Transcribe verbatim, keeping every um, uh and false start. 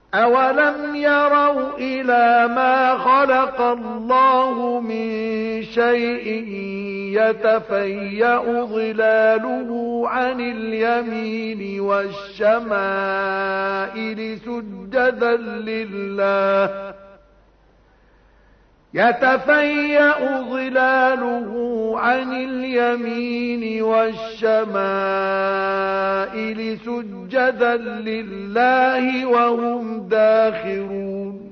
أَوَلَمْ يَرَوْا إِلَى مَا خَلَقَ اللَّهُ مِنْ شَيْءٍ يَتَفَيَّأُ ظِلَالُهُ عَنِ الْيَمِينِ وَالشَّمَائِلِ سُجَّدًا لِلَّهِ يَتَفَيَّأُ ظِلَالُهُ عَنِ الْيَمِينِ وَالشَّمَائِلِ سُجَّدًا لِلَّهِ وَهُمْ دَاخِرُونَ